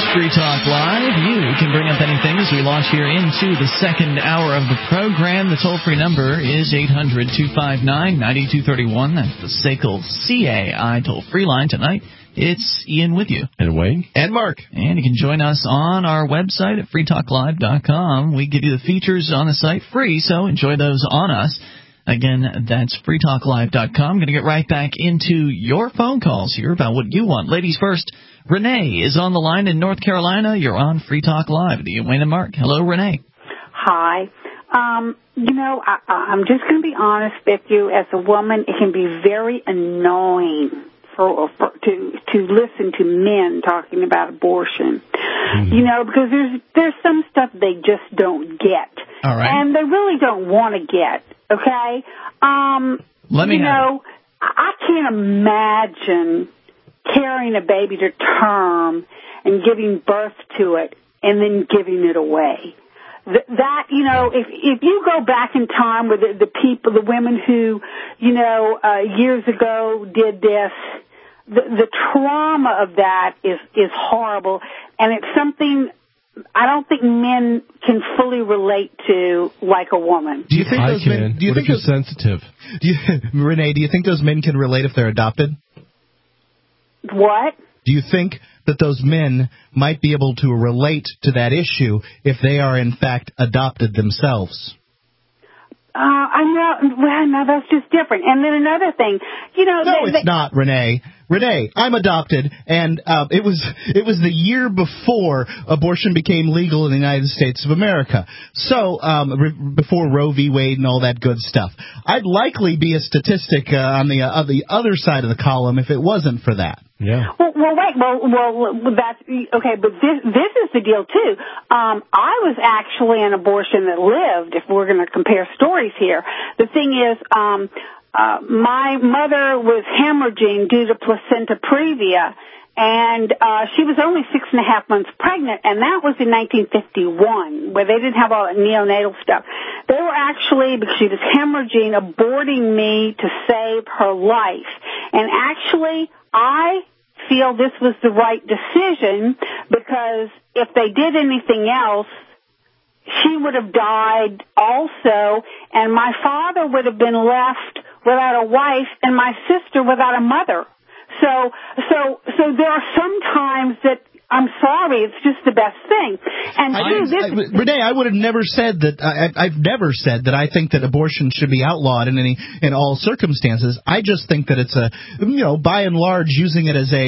Free Talk Live. You can bring up anything as we launch here into the second hour of the program. The toll-free number is 800-259-9231. That's the SACL CAI toll-free line tonight. It's Ian with you. And Wayne. And Mark. And you can join us on our website at freetalklive.com. We give you the features on the site free, so enjoy those on us. Again, that's freetalklive.com. Going to get right back into your phone calls here about what you want. Ladies first, Renee is on the line in North Carolina. You're on Free Talk Live. Wayne and Mark. Hello, Renee. Hi. I'm just going to be honest with you. As a woman, it can be very annoying to listen to men talking about abortion. Mm-hmm. Because there's some stuff they just don't get. All right. And they really don't want to get. Okay? I can't imagine carrying a baby to term and giving birth to it and then giving it away. If you go back in time with the people, the women who, years ago did this, the trauma of that is horrible, and it's something I don't think men can fully relate to like a woman. Do you think those men? Do you think you're sensitive? Renee, do you think those men can relate if they're adopted? What? Do you think that those men might be able to relate to that issue if they are in fact adopted themselves? I know. Well, no, that's just different. And then another thing, it's not, Renee. Renee, I'm adopted, and it was the year before abortion became legal in the United States of America. So before Roe v. Wade and all that good stuff, I'd likely be a statistic on the other side of the column if it wasn't for that. Yeah. Well, wait. Well, that's okay. But this is the deal too. I was actually an abortion that lived. If we're going to compare stories here, the thing is, my mother was hemorrhaging due to placenta previa, and she was only 6.5 months pregnant, and that was in 1951, where they didn't have all that neonatal stuff. They were actually, because she was hemorrhaging, aborting me to save her life. And actually, I feel this was the right decision, because if they did anything else, she would have died also, and my father would have been left without a wife and my sister without a mother. So there are some times that, I'm sorry, it's just the best thing. And Renee, I would have never said that. I've never said that I think that abortion should be outlawed in all circumstances. I just think that it's by and large, using it as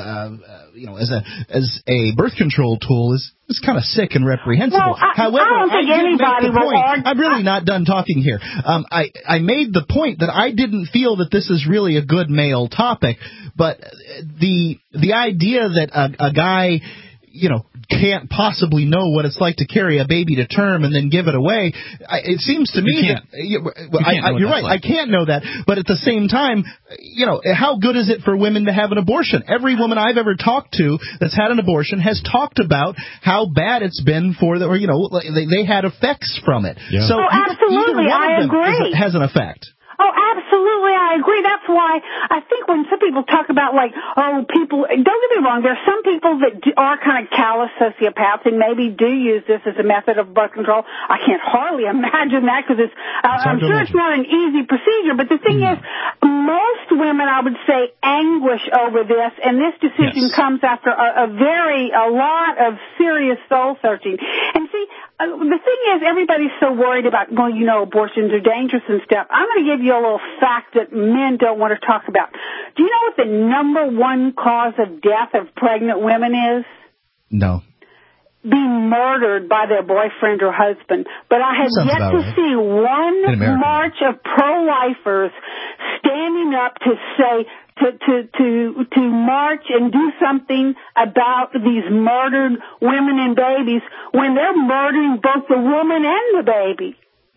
a birth control tool is kind of sick and reprehensible. Well, However, I don't think anybody will argue. I'm really not done talking here. I made the point that I didn't feel that this is really a good male topic, but the idea that a guy can't possibly know what it's like to carry a baby to term and then give it away. It seems to me that you're right. Like. I can't know that, but at the same time, how good is it for women to have an abortion? Every woman I've ever talked to that's had an abortion has talked about how bad it's been for them, or they had effects from it. Yeah. So absolutely, I agree. Has an effect. Oh, absolutely, I agree. That's why I think when some people talk about, people, don't get me wrong, there are some people that are kind of callous sociopaths and maybe do use this as a method of birth control. I can't hardly imagine that, because I'm sure it's not an easy procedure, but the thing is, most women, I would say, anguish over this, and this decision comes after a lot of serious soul searching. And see, the thing is, everybody's so worried about, abortions are dangerous and stuff. I'm going to give you a little fact that men don't want to talk about. Do you know what the number one cause of death of pregnant women is? No. Being murdered by their boyfriend or husband. But I have yet to see one march of pro-lifers standing up to say, to march and do something about these murdered women and babies when they're murdering both the woman and the baby.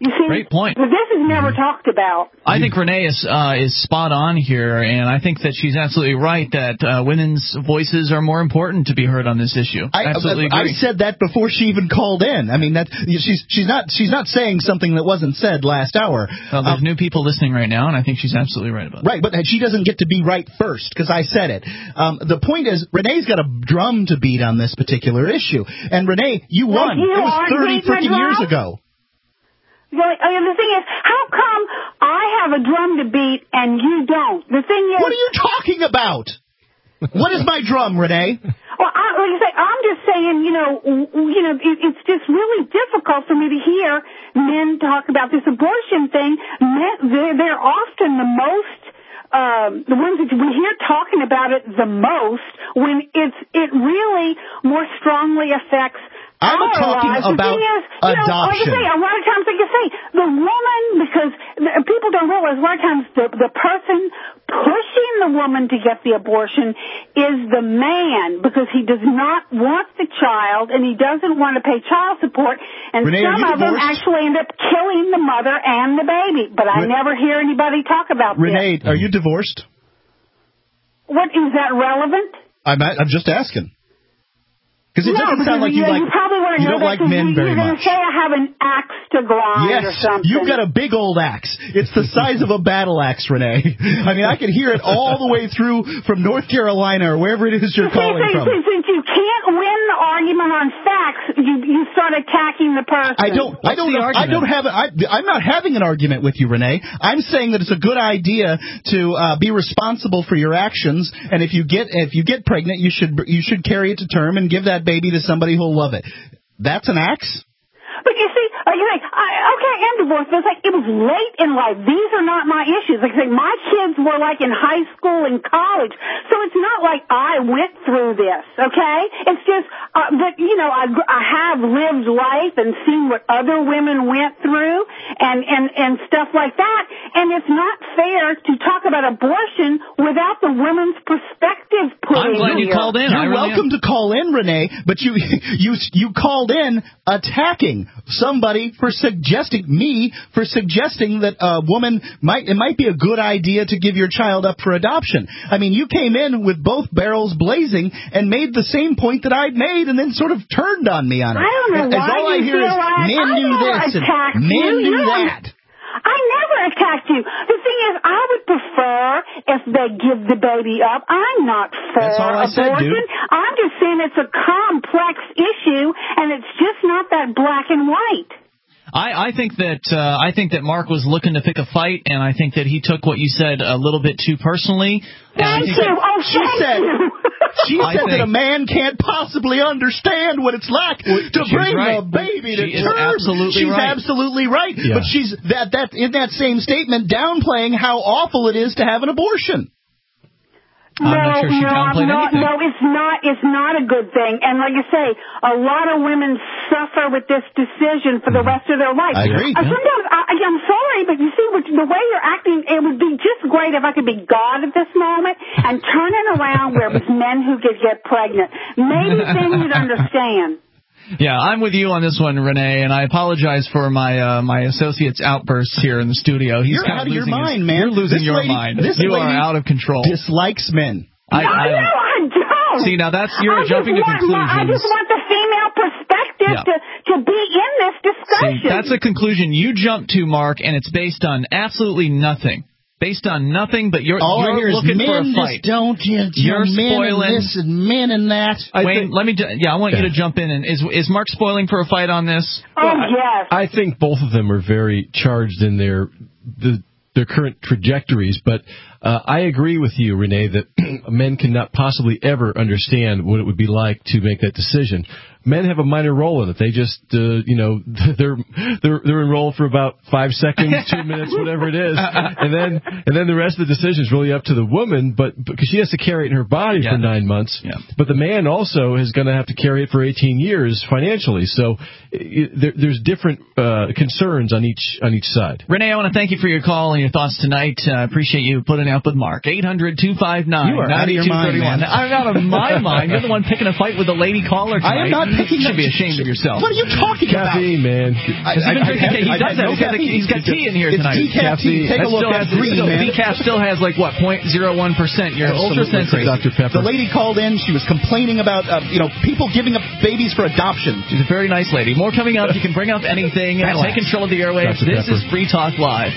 You see, great point. But this is never talked about. I think Renee is spot on here, and I think that she's absolutely right that women's voices are more important to be heard on this issue. Absolutely agree. I said that before she even called in. I mean, that she's not saying something that wasn't said last hour. Well, there's new people listening right now, and I think she's absolutely right about that. Right, but she doesn't get to be right first because I said it. The point is, Renee's got a drum to beat on this particular issue, and Renee, you won. It was 30 freaking years ago. The thing is, how come I have a drum to beat and you don't? The thing is... What are you talking about? What is my drum, Renee? Well, like I say, I'm just saying, it's just really difficult for me to hear men talk about this abortion thing. They're often the most... the ones that we hear talking about it the most when it really more strongly affects I'm talking about adoption. Like I say, a lot of times, like you say, the woman, because people don't realize, a lot of times the person pushing the woman to get the abortion is the man, because he does not want the child and he doesn't want to pay child support, and Renee, some of them actually end up killing the mother and the baby. But I never hear anybody talk about this. Renee, are you divorced? What, is that relevant? I'm just asking. Because it doesn't sound like you don't like men very much. You're going to say I have an axe to grind or something. You've got a big old axe. It's the size of a battle axe, Renee. I mean, I can hear it all the way through from North Carolina or wherever it is you're calling from. Since you can't win the argument on facts, you start attacking the person. I'm not having an argument with you, Renee. I'm saying that it's a good idea to be responsible for your actions, and if you get pregnant, you should carry it to term and give that baby to somebody who'll love it. That's an axe? But you see, you're like, okay, I'm divorced, but it's like, it was late in life. These are not my issues. Like I say, my kids were like in high school and college, so it's not like I went through this, okay? It's just, but I have lived life and seen what other women went through and stuff like that, and it's not fair to talk about abortion without the women's perspective put in. I'm glad you called in. You're welcome to call in, Renee, but you called in attacking somebody for suggesting that a woman it might be a good idea to give your child up for adoption. I mean, you came in with both barrels blazing and made the same point that I'd made and then sort of turned on me on it. I don't know why all I hear is men knew this and men knew that. I never attacked you. The thing is, I would prefer if they give the baby up. I'm not for That's all I abortion. said, dude. I'm just saying it's a complex issue, and it's just not that black and white. I think that Mark was looking to pick a fight, and I think that he took what you said a little bit too personally. Thank you. She said that a man can't possibly understand what it's like to bring a baby to term. She's absolutely right. Yeah. But she's in that same statement downplaying how awful it is to have an abortion. I'm not sure she downplayed anything. No, it's not a good thing. And like you say, a lot of women suffer with this decision for the rest of their life. I agree. Sometimes, I'm sorry, but you see, the way you're acting, it would be just great if I could be God at this moment and turn it around where it was men who could get pregnant. Maybe then you'd understand. Yeah, I'm with you on this one, Renee, and I apologize for my associate's outbursts here in the studio. You're out of your mind, man. You're losing your mind. You are out of control. Dislikes men. I don't. See, now you're jumping to conclusions. I just want the female perspective to be in this discussion. See, that's a conclusion you jumped to, Mark, and it's based on absolutely nothing. Based on nothing, but you're looking for a fight. You're spoiling this and men and that. Wayne, I want you to jump in. And is Mark spoiling for a fight on this? Yes. I think both of them are very charged in their current trajectories, but I agree with you, Renee, that men cannot possibly ever understand what it would be like to make that decision. Men have a minor role in it. They just, they're enrolled for about 5 seconds, 2 minutes, whatever it is, and then the rest of the decision is really up to the woman. But because she has to carry it in her body for 9 months, but the man also is going to have to carry it for 18 years financially. So there's different concerns on each side. Renee, I want to thank you for your call and your thoughts tonight. I appreciate you putting up with Mark. 800-259-9231. You are out of your mind, man. I'm out of my mind. You're the one picking a fight with the lady caller tonight. I am not picking. You should be ashamed of yourself. What are you talking about? Caffeine, man. He does that. He's got tea in here tonight. It's decaf tea. Take a look at green, man. Decaf still has like what 0.01%. You're ultra sensitive. Dr. Pepper. The lady called in. She was complaining about people giving up babies for adoption. She's a very nice lady. More coming up. You can bring up anything. Take control of the airwaves. This is Free Talk Live.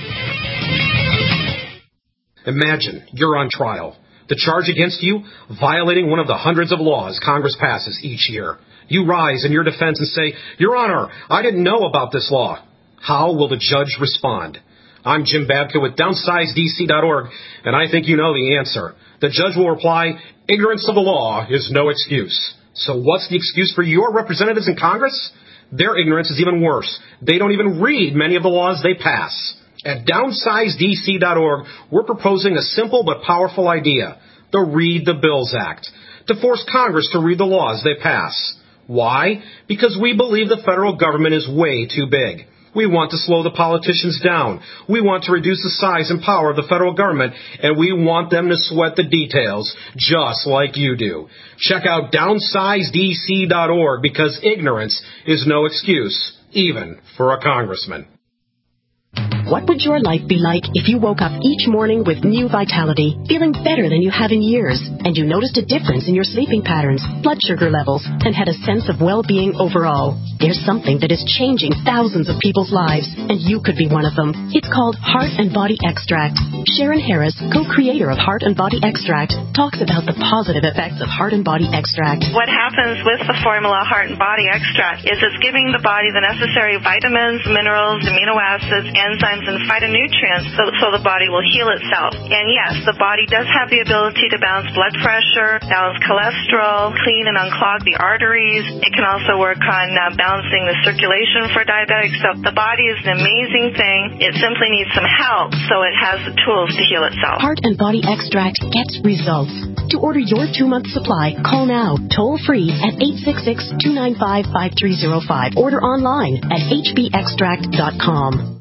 Imagine you're on trial. The charge against you, violating one of the hundreds of laws Congress passes each year. You rise in your defense and say, Your Honor, I didn't know about this law. How will the judge respond? I'm Jim Babka with DownsizeDC.org, and I think you know the answer. The judge will reply, Ignorance of the law is no excuse. So what's the excuse for your representatives in Congress? Their ignorance is even worse. They don't even read many of the laws they pass. At DownsizeDC.org, we're proposing a simple but powerful idea, the Read the Bills Act, to force Congress to read the laws they pass. Why? Because we believe the federal government is way too big. We want to slow the politicians down. We want to reduce the size and power of the federal government, and we want them to sweat the details, just like you do. Check out DownsizeDC.org, because ignorance is no excuse, even for a congressman. What would your life be like if you woke up each morning with new vitality, feeling better than you have in years, and you noticed a difference in your sleeping patterns, blood sugar levels, and had a sense of well-being overall? There's something that is changing thousands of people's lives, and you could be one of them. It's called Heart and Body Extract. Sharon Harris, co-creator of Heart and Body Extract, talks about the positive effects of Heart and Body Extract. What happens with the formula Heart and Body Extract is it's giving the body the necessary vitamins, minerals, amino acids, enzymes, and phytonutrients so the body will heal itself. And yes, the body does have the ability to balance blood pressure, balance cholesterol, clean and unclog the arteries. It can also work on balancing the circulation for diabetics. So the body is an amazing thing. It simply needs some help so it has the tools to heal itself. Heart and Body Extract gets results. To order your 2-month supply, call now, toll free at 866-295-5305. Order online at hbextract.com.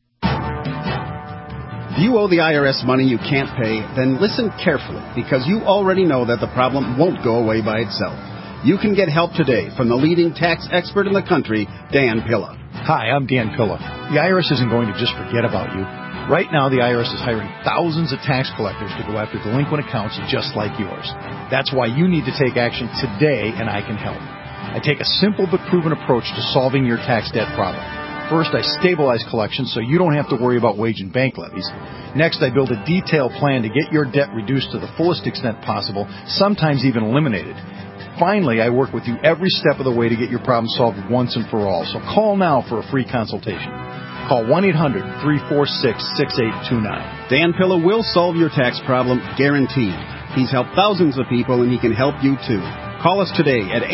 If you owe the IRS money you can't pay, then listen carefully, because you already know that the problem won't go away by itself. You can get help today from the leading tax expert in the country, Dan Pilla. Hi, I'm Dan Pilla. The IRS isn't going to just forget about you. Right now, the IRS is hiring thousands of tax collectors to go after delinquent accounts just like yours. That's why you need to take action today, and I can help. I take a simple but proven approach to solving your tax debt problem. First, I stabilize collections so you don't have to worry about wage and bank levies. Next, I build a detailed plan to get your debt reduced to the fullest extent possible, sometimes even eliminated. Finally, I work with you every step of the way to get your problem solved once and for all. So call now for a free consultation. Call 1-800-346-6829. Dan Pilla will solve your tax problem, guaranteed. He's helped thousands of people, and he can help you too. Call us today at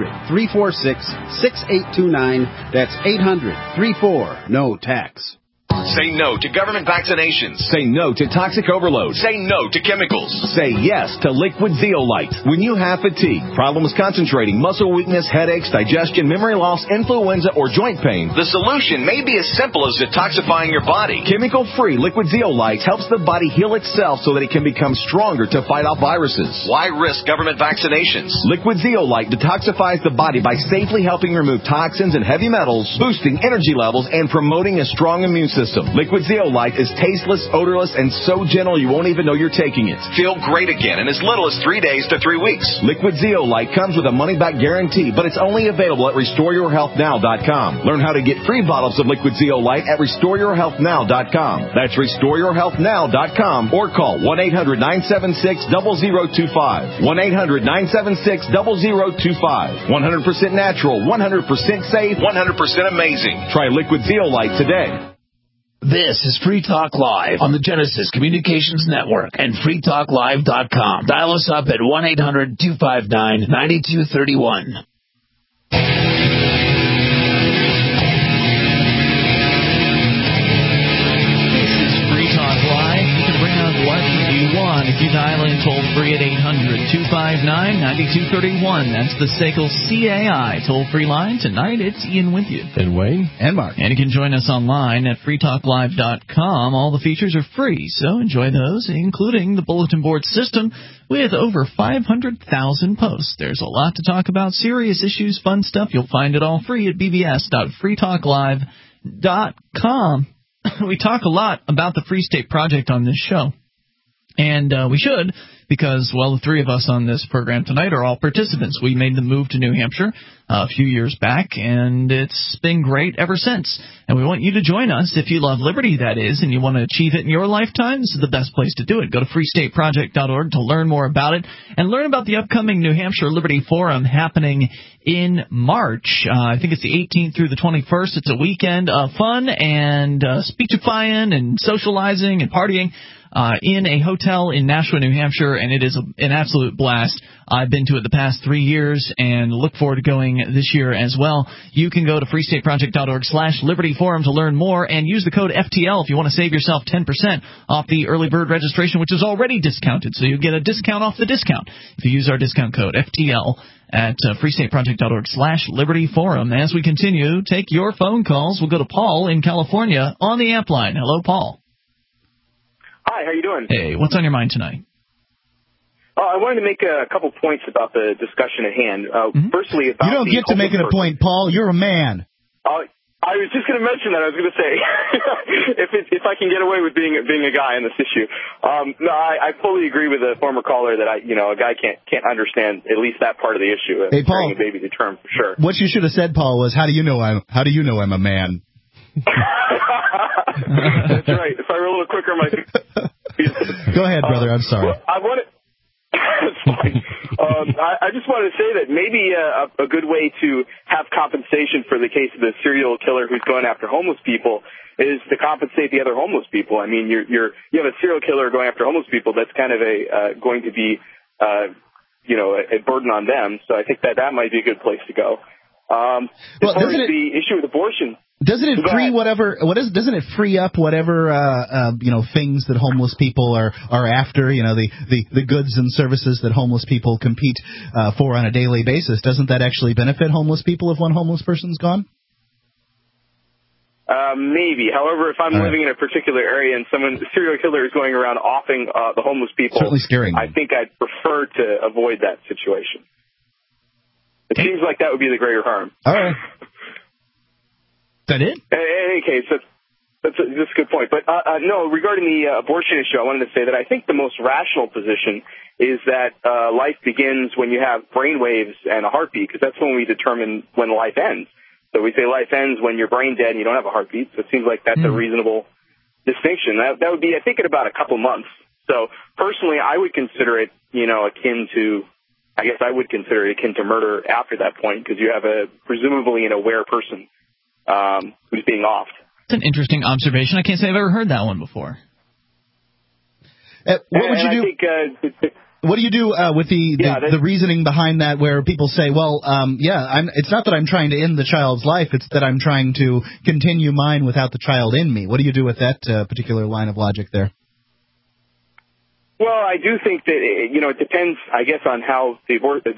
800-346-6829. That's 800-34-NO-TAX. Say no to government vaccinations. Say no to toxic overload. Say no to chemicals. Say yes to liquid Zeolite. When you have fatigue, problems concentrating, muscle weakness, headaches, digestion, memory loss, influenza, or joint pain, the solution may be as simple as detoxifying your body. Chemical-free liquid Zeolite helps the body heal itself so that it can become stronger to fight off viruses. Why risk government vaccinations? Liquid Zeolite detoxifies the body by safely helping remove toxins and heavy metals, boosting energy levels, and promoting a strong immune system. Liquid Zeolite is tasteless, odorless, and so gentle you won't even know you're taking it. Feel great again in as little as 3 days to 3 weeks. Liquid Zeolite comes with a money-back guarantee, but it's only available at RestoreYourHealthNow.com. Learn how to get free bottles of Liquid Zeolite at RestoreYourHealthNow.com. That's RestoreYourHealthNow.com, or call 1-800-976-0025. 1-800-976-0025. 100% natural, 100% safe, 100% amazing. Try Liquid Zeolite today. This is Free Talk Live on the Genesis Communications Network and freetalklive.com. Dial us up at 1-800-259-9231. This is Free Talk Live. You can bring up what you want. If you dial in toll-free at 800-259-9231, that's the SACL CAI toll-free line. Tonight, it's Ian with you. And Wayne. And Mark. And you can join us online at freetalklive.com. All the features are free, so enjoy those, including the bulletin board system with over 500,000 posts. There's a lot to talk about, serious issues, fun stuff. You'll find it all free at bbs.freetalklive.com. We talk a lot about the Free State Project on this show. And we should, because, well, the three of us on this program tonight are all participants. We made the move to New Hampshire a few years back, and it's been great ever since. And we want you to join us if you love liberty, that is, and you want to achieve it in your lifetime. This is the best place to do it. Go to freestateproject.org to learn more about it and learn about the upcoming New Hampshire Liberty Forum happening in March. I think it's the 18th through the 21st. It's a weekend of fun and speechifying and socializing and partying in a hotel in Nashua, New Hampshire, and it is an absolute blast. I've been to it the past 3 years and look forward to going this year as well. You can go to freestateproject.org/Liberty Forum to learn more and use the code FTL if you want to save yourself 10% off the early bird registration, which is already discounted. So you get a discount off the discount if you use our discount code FTL at freestateproject.org/Liberty Forum. As we continue, take your phone calls. We'll go to Paul in California on the amp line. Hello, Paul. Hi, how you doing? Hey, what's on your mind tonight? I wanted to make a couple points about the discussion at hand. Firstly, about you don't get to make it a point, Paul. You're a man. I was just going to mention that. I was going to say, if I can get away with being a guy on this issue. No, I fully agree with the former caller that a guy can't understand at least that part of the issue. Hey, Paul, bringing a baby to term, for sure. What you should have said, Paul, was how do you know I'm a man? That's right. If I were a little quicker, Go ahead, brother. I'm sorry. I wanted. It's fine. I just wanted to say that maybe a good way to have compensation for the case of the serial killer who's going after homeless people is to compensate the other homeless people. I mean, you have a serial killer going after homeless people. That's kind of going to be a burden on them. So I think that might be a good place to go. As far as the issue with abortion. Doesn't it free doesn't it free up whatever things that homeless people are after, the goods and services that homeless people compete for on a daily basis? Doesn't that actually benefit homeless people if one homeless person's gone? Maybe. However, if I'm living in a particular area and a serial killer is going around offing the homeless people, certainly scaring them. I think I'd prefer to avoid that situation. It seems like that would be the greater harm. All right. That it? In any case, that's a good point. But no, regarding the abortion issue, I wanted to say that I think the most rational position is that life begins when you have brain waves and a heartbeat, because that's when we determine when life ends. So we say life ends when you're brain dead and you don't have a heartbeat. So it seems like that's a reasonable distinction. That would be, I think, in about a couple months. So personally, I would consider it, akin to murder after that point, because you have presumably an aware person who's being offed. That's an interesting observation. I can't say I've ever heard that one before. What would you do? What do you do with the reasoning behind that, where people say, well, it's not that I'm trying to end the child's life, it's that I'm trying to continue mine without the child in me. What do you do with that particular line of logic there? Well, I do think that, it depends, I guess, on how the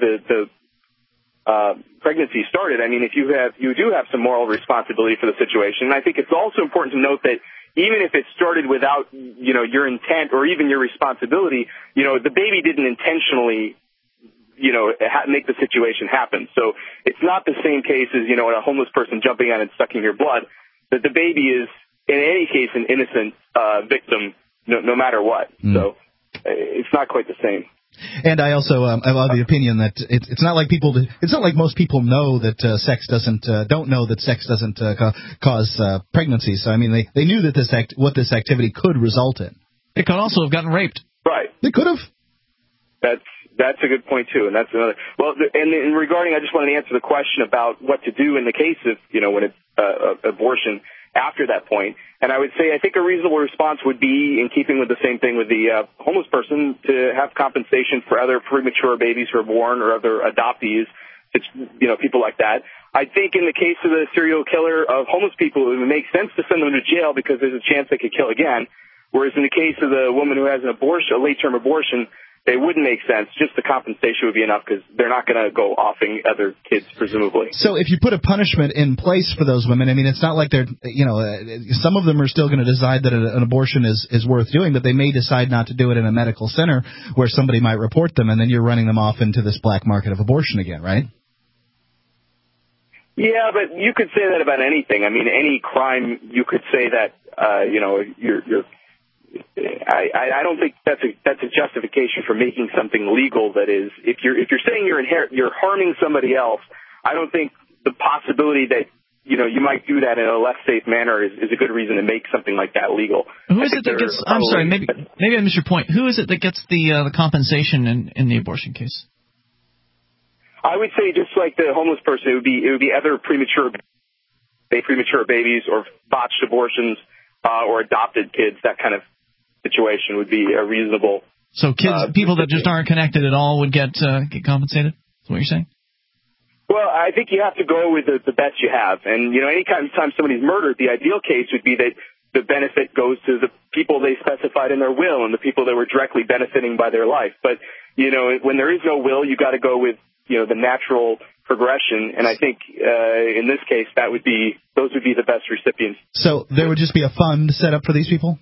pregnancy started. I mean, you do have some moral responsibility for the situation. And I think it's also important to note that even if it started without, your intent or even your responsibility, the baby didn't intentionally, make the situation happen. So it's not the same case as, a homeless person jumping on and sucking your blood, that the baby is, in any case, an innocent victim, no matter what. So it's not quite the same. And I also I love the opinion that it's not like most people know that sex doesn't cause pregnancy. So I mean they knew that what this activity could result in. They could also have gotten raped. Right. They could have. That's a good point too, and that's another. Well, and regarding, I just wanted to answer the question about what to do in the case of when it's abortion after that point. And I would say I think a reasonable response would be, in keeping with the same thing with the homeless person, to have compensation for other premature babies who are born or other adoptees, people like that. I think in the case of the serial killer of homeless people, it would make sense to send them to jail because there's a chance they could kill again. Whereas in the case of the woman who has an abortion, a late-term abortion, they wouldn't make sense. Just the compensation would be enough because they're not going to go offing other kids, presumably. So if you put a punishment in place for those women, I mean, it's not like they're, some of them are still going to decide that an abortion is worth doing, but they may decide not to do it in a medical center where somebody might report them, and then you're running them off into this black market of abortion again, right? Yeah, but you could say that about anything. I mean, any crime, you could say that, I don't think that's a justification for making something legal. That is, if you're saying you're harming somebody else, I don't think the possibility that you might do that in a less safe manner is a good reason to make something like that legal. Who is it that gets? I'm sorry, maybe I missed your point. Who is it that gets the compensation in the abortion case? I would say just like the homeless person, it would be either premature babies or botched abortions or adopted kids. That kind of situation would be a reasonable. So kids, people that just aren't connected at all would get compensated? Is what you're saying? Well, I think you have to go with the best you have. And, anytime somebody's murdered, the ideal case would be that the benefit goes to the people they specified in their will and the people that were directly benefiting by their life. But, when there is no will, you got to go with, the natural progression. And I think in this case, those would be the best recipients. So there would just be a fund set up for these people?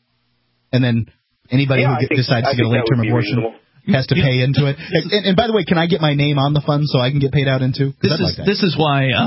And then anybody who decides to get a late-term abortion has to pay into it. And by the way, can I get my name on the fund so I can get paid out into? This is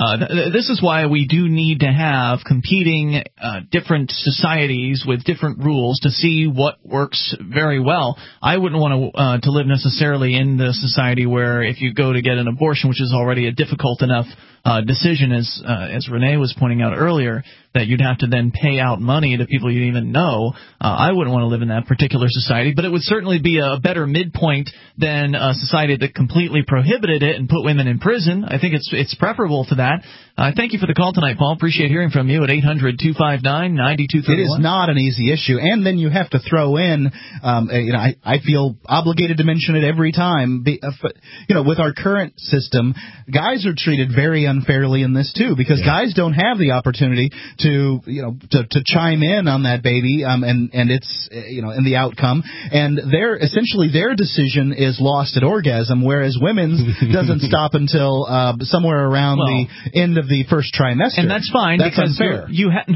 why we do need to have competing different societies with different rules to see what works very well. I wouldn't want to live necessarily in the society where if you go to get an abortion, which is already a difficult enough decision, as Renee was pointing out earlier, that you'd have to then pay out money to people you didn't even know. I wouldn't want to live in that particular society, but it would certainly be a better midpoint than a society that completely prohibited it and put women in prison. I think it's preferable to that. Thank you for the call tonight, Paul. Appreciate hearing from you at 800-259-9231. It is not an easy issue, and then you have to throw in, I feel obligated to mention it every time. With our current system, guys are treated very unfairly in this too, because guys don't have the opportunity to chime in on that baby, and it's in the outcome, and their decision is lost at orgasm, whereas women's doesn't stop until somewhere around the end of the first trimester. And that's fine. That's because unfair.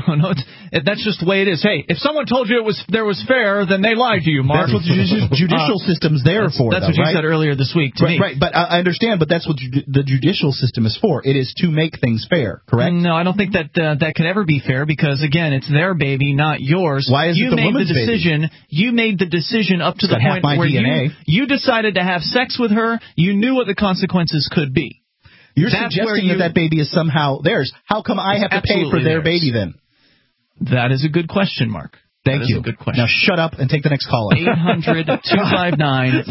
That's just the way it is. Hey, if someone told you there was fair, then they lied to you, Mark. That's what the judicial system's there for. That's what you said earlier this week to me. Right, but I understand, but that's what the judicial system is for. It is to make things fair, correct? No, I don't think that could ever be fair, because again, it's their baby, not yours. Why is it the woman's baby? You made the decision up to the point where you decided to have sex with her. You knew what the consequences could be. You're suggesting that baby is somehow theirs. How come I have to pay for their baby then? That is a good question, Mark. Thank you. Good question. Now shut up and take the next caller. 800-259-9231.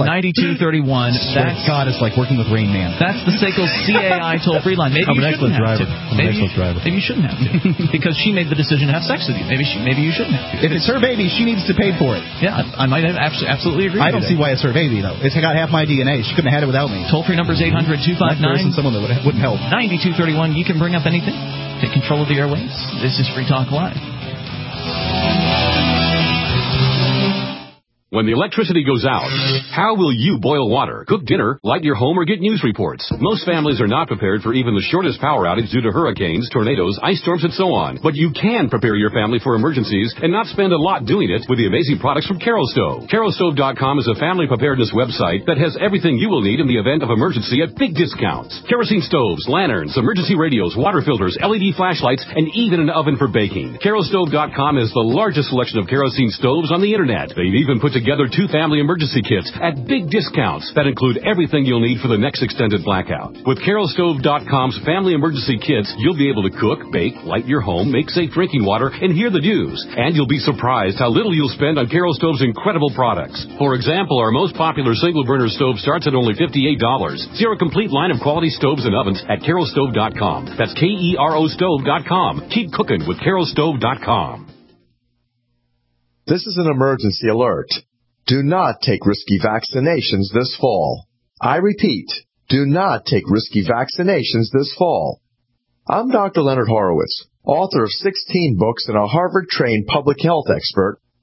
God, it's like working with Rain Man. That's the SACL CAI toll-free line. Maybe you shouldn't have to. Maybe you shouldn't have to, because she made the decision to have sex with you. Maybe you shouldn't have to. If it's her baby, she needs to pay for it. Yeah, I might absolutely agree. I don't see why it's her baby though. It's got half my DNA. She couldn't have had it without me. Toll-free number is 800-259. Someone that wouldn't help. 9231. You can bring up anything. Take control of the airwaves. This is Free Talk Live. When the electricity goes out, how will you boil water, cook dinner, light your home, or get news reports? Most families are not prepared for even the shortest power outage due to hurricanes, tornadoes, ice storms, and so on. But you can prepare your family for emergencies and not spend a lot doing it with the amazing products from Kerostove. Kerostove.com is a family preparedness website that has everything you will need in the event of emergency at big discounts. Kerosene stoves, lanterns, emergency radios, water filters, LED flashlights, and even an oven for baking. Kerostove.com is the largest selection of kerosene stoves on the internet. They've even put together 2 family emergency kits at big discounts that include everything you'll need for the next extended blackout. With Kerostove.com's family emergency kits, you'll be able to cook, bake, light your home, make safe drinking water, and hear the news. And you'll be surprised how little you'll spend on Kerostove's incredible products. For example, our most popular single burner stove starts at only $58. See our complete line of quality stoves and ovens at Kerostove.com. That's KERO stove.com. Keep cooking with Kerostove.com. This is an emergency alert. Do not take risky vaccinations this fall. I repeat, do not take risky vaccinations this fall. I'm Dr. Leonard Horowitz, author of 16 books and a Harvard-trained public health expert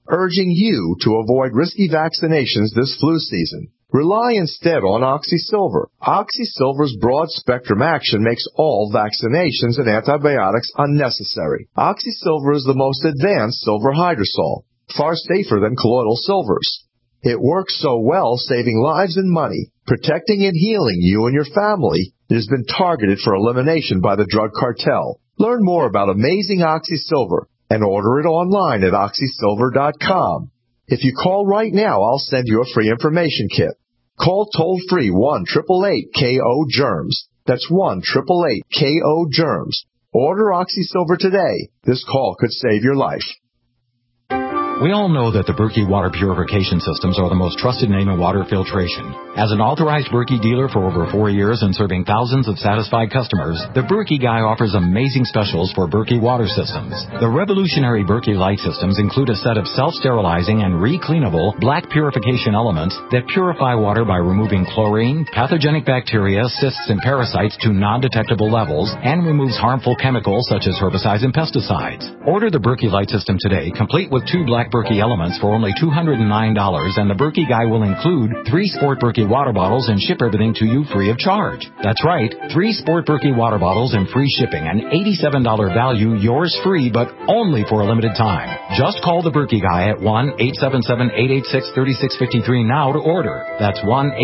urging you to avoid risky vaccinations this flu season. Rely instead on OxySilver. OxySilver's broad-spectrum action makes all vaccinations and antibiotics unnecessary. OxySilver is the most advanced silver hydrosol, far safer than colloidal silvers. It works so well, saving lives and money, protecting and healing you and your family. It has been targeted for elimination by the drug cartel. Learn more about amazing OxySilver and order it online at OxySilver.com. If you call right now, I'll send you a free information kit. Call toll-free 1-888-KO-GERMS. That's 1-888-KO-GERMS. Order OxySilver today. This call could save your life. We all know that the Berkey water purification systems are the most trusted name in water filtration. As an authorized Berkey dealer for over 4 years and serving thousands of satisfied customers, the Berkey Guy offers amazing specials for Berkey water systems. The revolutionary Berkey Light systems include a set of self-sterilizing and re-cleanable black purification elements that purify water by removing chlorine, pathogenic bacteria, cysts, and parasites to non-detectable levels, and removes harmful chemicals such as herbicides and pesticides. Order the Berkey Light system today, complete with 2 black Berkey elements for only $209, and the Berkey Guy will include 3 Sport Berkey water bottles and ship everything to you free of charge. That's right, 3 Sport Berkey water bottles and free shipping, an $87 value, yours free, but only for a limited time. Just call the Berkey Guy at 1-877-886-3653 now to order. That's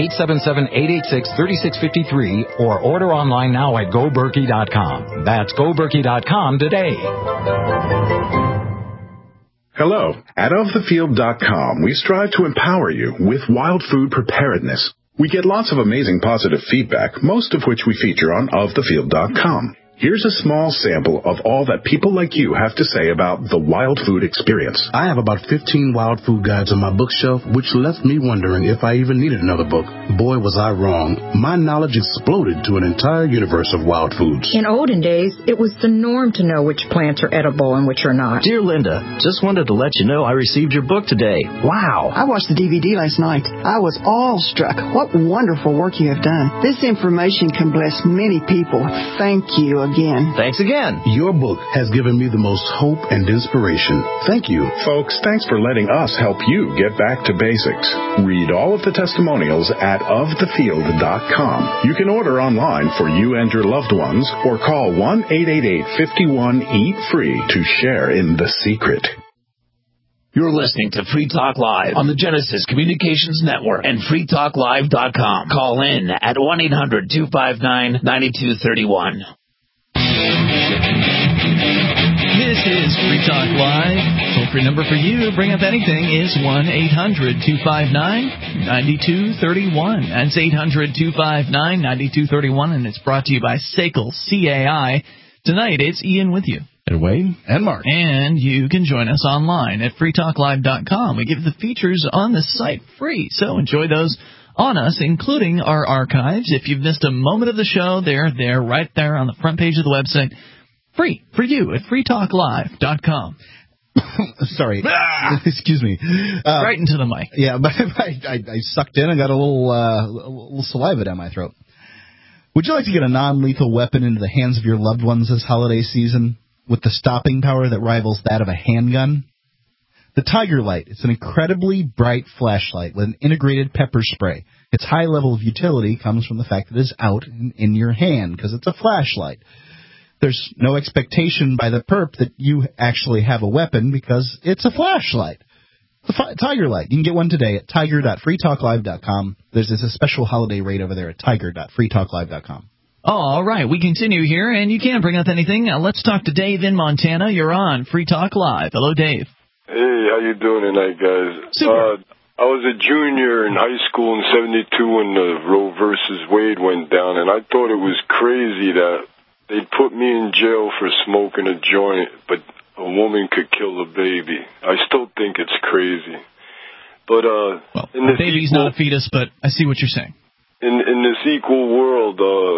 1-877-886-3653, or order online now at GoBerkey.com. That's GoBerkey.com today. Hello. At OfTheField.com, we strive to empower you with wild food preparedness. We get lots of amazing positive feedback, most of which we feature on OfTheField.com. Here's a small sample of all that people like you have to say about the wild food experience. I have about 15 wild food guides on my bookshelf, which left me wondering if I even needed another book. Boy, was I wrong. My knowledge exploded to an entire universe of wild foods. In olden days, it was the norm to know which plants are edible and which are not. Dear Linda, just wanted to let you know I received your book today. Wow. I watched the DVD last night. I was awestruck. What wonderful work you have done. This information can bless many people. Thank you again. Thanks again. Your book has given me the most hope and inspiration. Thank you. Folks, thanks for letting us help you get back to basics. Read all of the testimonials at ofthefield.com. You can order online for you and your loved ones, or call 1-888-51-EAT-FREE to share in the secret. You're listening to Free Talk Live on the Genesis Communications Network and freetalklive.com. Call in at 1-800-259-9231. This is Free Talk Live. Toll-free number for you. Bring up anything is 1-800-259-9231. That's 800-259-9231, and it's brought to you by SACL CAI. Tonight, it's Ian with you. And Wayne. And Mark. And you can join us online at freetalklive.com. We give the features on the site free, so enjoy those on us, including our archives. If you've missed a moment of the show, they're there, right there on the front page of the website. Free for you at freetalklive.com. Sorry. Excuse me. Right into the mic. Yeah, but I sucked in and got a little saliva down my throat. Would you like to get a non-lethal weapon into the hands of your loved ones this holiday season with the stopping power that rivals that of a handgun? The Tiger Light. It's an incredibly bright flashlight with an integrated pepper spray. Its high level of utility comes from the fact that it is out in your hand because it's a flashlight. There's no expectation by the perp that you actually have a weapon because it's a flashlight. The Tiger Light. You can get one today at tiger.freetalklive.com. There's a special holiday rate over there at tiger.freetalklive.com. All right, we continue here, and you can bring up anything. Now, let's talk to Dave in Montana. You're on Free Talk Live. Hello, Dave. Hey, how you doing tonight, guys? Super. I was a junior in high school in '72 when the Roe versus Wade went down, and I thought it was crazy that they'd put me in jail for smoking a joint, but a woman could kill a baby. I still think it's crazy. But well, a baby's not a fetus, but I see what you're saying. In this equal world,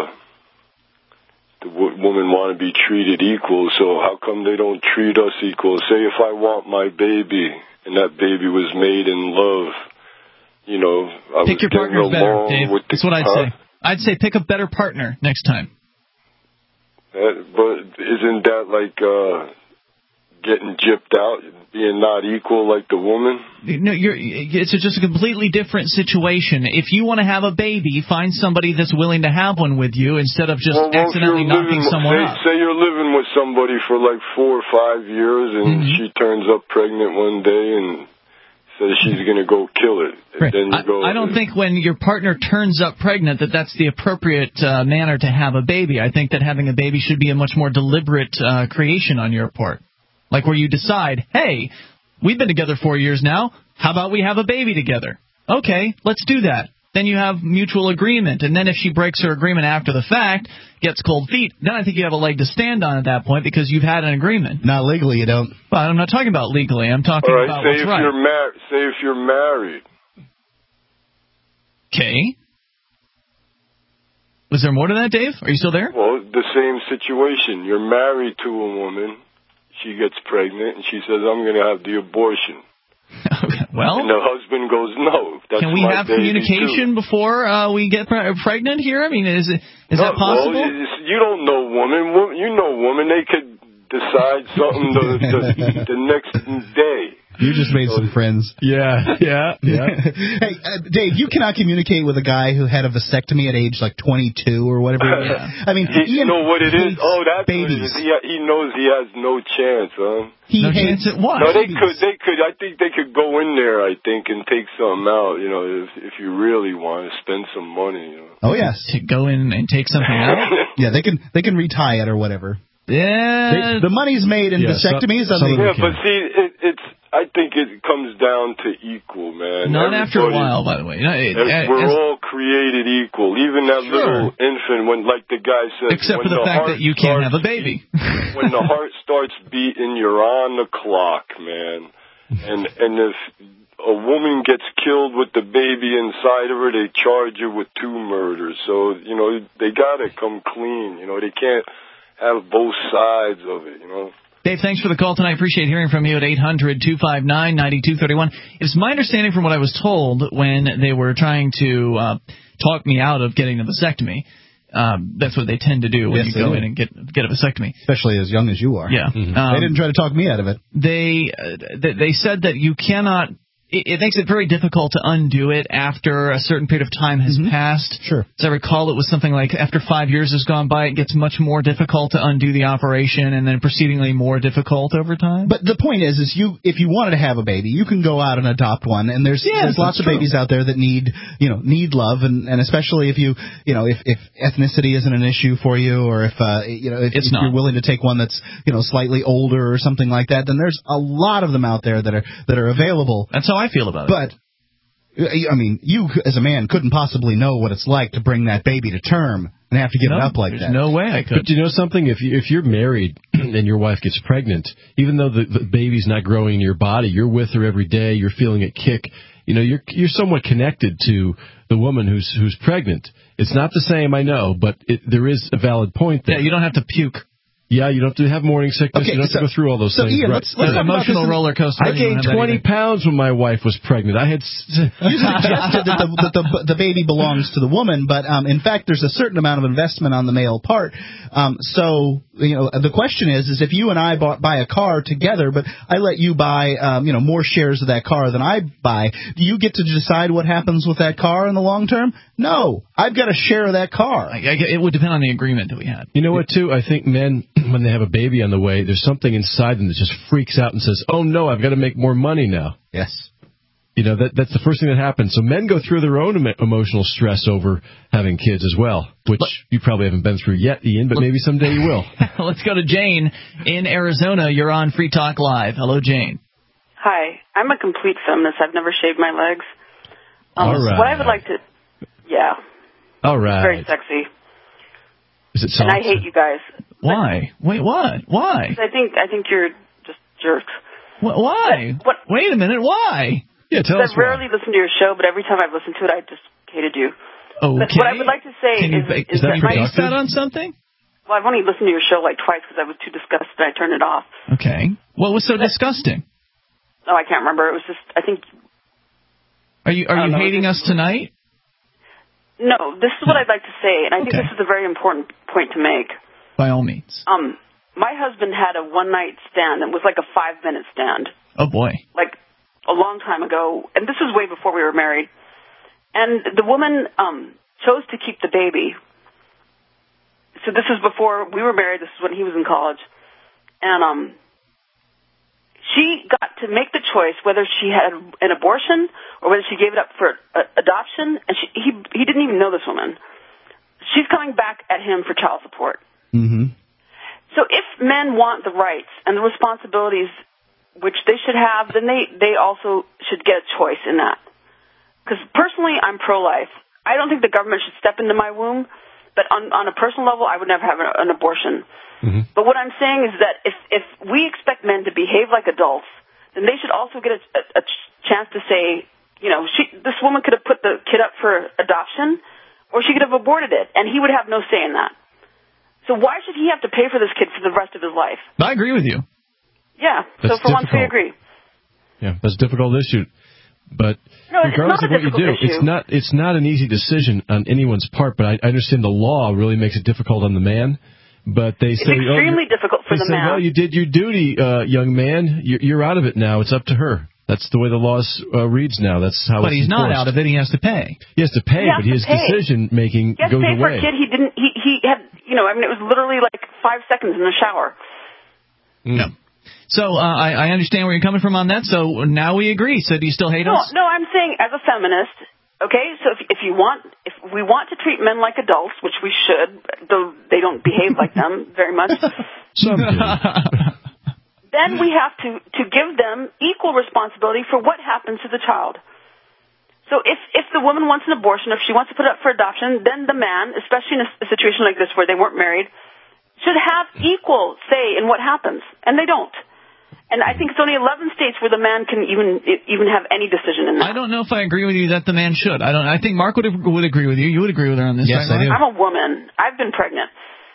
the women want to be treated equal, so how come they don't treat us equal? Say if I want my baby, and that baby was made in love, you know, I pick was your partner better, Dave. That's what I'd say. I'd say pick a better partner next time. But isn't that like getting gypped out, being not equal like the woman? No, it's just a completely different situation. If you want to have a baby, find somebody that's willing to have one with you instead of just accidentally knocking someone up. Say you're living with somebody for like 4 or 5 years, and she turns up pregnant one day and says she's going to go kill it. Right. Then you go. I don't think when your partner turns up pregnant that's the appropriate manner to have a baby. I think that having a baby should be a much more deliberate creation on your part. Like where you decide, hey, we've been together 4 years now. How about we have a baby together? Okay, let's do that. Then you have mutual agreement. And then if she breaks her agreement after the fact, gets cold feet, then I think you have a leg to stand on at that point because you've had an agreement. Not legally, you don't. Well, I'm not talking about legally. I'm talking about what's right. Say if you're married. Okay. Was there more to that, Dave? Are you still there? Well, the same situation. You're married to a woman. She gets pregnant, and she says, I'm going to have the abortion. Okay, well, and the husband goes, no. Can we have communication before we get pregnant here? I mean, is that possible? Well, you don't know women. You know women. They could decide something the next day. You just made some friends. Yeah. Hey, Dave, you cannot communicate with a guy who had a vasectomy at age like 22 or whatever. I mean, you know what it is? Oh, that's babies. What it is. He knows he has no chance, huh? No chance at what? No, they could. I think they could go in there. I think and take something out. You know, if you really want to spend some money. You know. Oh yes, to go in and take something out. Yeah, they can retie it or whatever. Yeah, the money's made in vasectomies. Yeah, but see, it's. I think it comes down to equal, man. Not after a while, by the way. We're all created equal. Even that little infant, when, like the guy says, except for the fact that you can't have a baby. When the heart starts beating, you're on the clock, man. And if a woman gets killed with the baby inside of her, they charge her with 2 murders. So, you know, they gotta come clean. You know, they can't have both sides of it, you know. Dave, thanks for the call tonight. Appreciate hearing from you at 800-259-9231. It's my understanding from what I was told when they were trying to talk me out of getting a vasectomy. That's what they tend to do when you go in and get a vasectomy. Especially as young as you are. Yeah. They didn't try to talk me out of it. They said that you cannot... It makes it very difficult to undo it after a certain period of time has passed. Sure. As I recall, it was something like after 5 years has gone by, it gets much more difficult to undo the operation, and then proceedingly more difficult over time. But the point is if you wanted to have a baby, you can go out and adopt one, and there's lots of babies out there that need love, and especially if if ethnicity isn't an issue for you, or if you're willing to take one that's slightly older or something like that, then there's a lot of them out there that are available. That's how I feel about it. But, I mean, you as a man couldn't possibly know what it's like to bring that baby to term and have to give it up like that. There's no way I could. But you know something? If you're married and your wife gets pregnant, even though the baby's not growing in your body, you're with her every day, you're feeling it kick, you're somewhat connected to the woman who's pregnant. It's not the same, I know, but there is a valid point there. Yeah, you don't have to puke. Yeah, you don't have to have morning sickness. You don't have to go through all those things. Ian, let's talk emotional roller coaster. I gained 20 pounds when my wife was pregnant. I had. You suggested that the baby belongs to the woman, but in fact, there's a certain amount of investment on the male part. So the question is if you and I buy a car together, but I let you buy more shares of that car than I buy, do you get to decide what happens with that car in the long term? No, I've got a share of that car. It would depend on the agreement that we had. You know what, too? I think men, when they have a baby on the way, there's something inside them that just freaks out and says, oh, no, I've got to make more money now. Yes. That's the first thing that happens. So men go through their own emotional stress over having kids as well, which you probably haven't been through yet, Ian, but maybe someday you will. Let's go to Jane in Arizona. You're on Free Talk Live. Hello, Jane. Hi. I'm a complete feminist. I've never shaved my legs. All right. What I would like to... Yeah. All right. Very sexy. Is it and I hate you guys. Why? Wait, what? Why? I think you're just jerks. Why? Wait a minute. Why? Yeah, tell us I rarely listen to your show, but every time I've listened to it, I just hated you. Okay. But what I would like to say is that you base that on something? Well, I've only listened to your show like twice because I was too disgusted. I turned it off. Okay. What was so disgusting? Oh, I can't remember. It was just, I think... Are you hating us tonight? No, this is what I'd like to say, and I think this is a very important point to make. By all means. my husband had a one-night stand. It was like a 5-minute stand. Oh, boy. Like a long time ago. And this was way before we were married. And the woman chose to keep the baby. So this is before we were married. This is when he was in college. And she got to make the choice whether she had an abortion or whether she gave it up for adoption. And he didn't even know this woman. She's coming back at him for child support. Mm-hmm. So if men want the rights and the responsibilities which they should have, then they also should get a choice in that. Because personally, I'm pro-life. I don't think the government should step into my womb, but on a personal level, I would never have an abortion. Mm-hmm. But what I'm saying is that if we expect men to behave like adults, then they should also get a chance to say, this woman could have put the kid up for adoption, or she could have aborted it, and he would have no say in that. So why should he have to pay for this kid for the rest of his life? I agree with you. Yeah, That's so for once we difficult. agree. Yeah, that's a difficult issue. But No, it's regardless not of a what you do, difficult issue. it's not an easy decision on anyone's part. But I understand the law really makes it difficult on the man. But they say It's extremely difficult for the man. Well, you did your duty, young man. You're out of it now. It's up to her. That's the way the law reads now. That's how. But it's he's not enforced. out of it. He has to pay. He has to pay, but his decision making He has to goes pay for away. a kid he didn't. He had. It was literally like 5 seconds in the shower. No. So I understand where you're coming from on that. So now we agree. So do you still hate us? No, I'm saying as a feminist. Okay, so if we want to treat men like adults, which we should, though they don't behave like them very much. Some do. Then we have to give them equal responsibility for what happens to the child. So if the woman wants an abortion, if she wants to put it up for adoption, then the man, especially in a situation like this where they weren't married, should have equal say in what happens, and they don't. And I think it's only 11 states where the man can even have any decision in that. I don't know if I agree with you that the man should. I think Mark would agree with you. You would agree with her on this, Yes, right, I do. Mark? I'm a woman. I've been pregnant.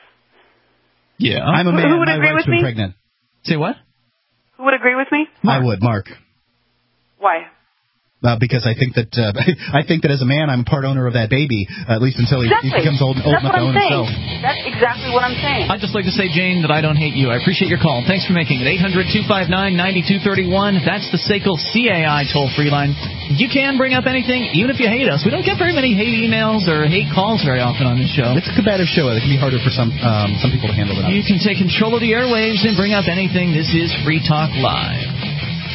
Yeah. I'm a man. Who would My agree wife's with been me? pregnant. Say what? Who would agree with me? I would, Mark. Why? Because I think that as a man, I'm part owner of that baby, at least until he becomes old That's enough what to I'm own saying. himself. That's exactly what I'm saying. I'd just like to say, Jane, that I don't hate you. I appreciate your call. Thanks for making it. 800-259-9231. That's the SACL CAI toll-free line. You can bring up anything, even if you hate us. We don't get very many hate emails or hate calls very often on this show. It's a combative show. It can be harder for some people to handle than others. You can take control of the airwaves and bring up anything. This is Free Talk Live.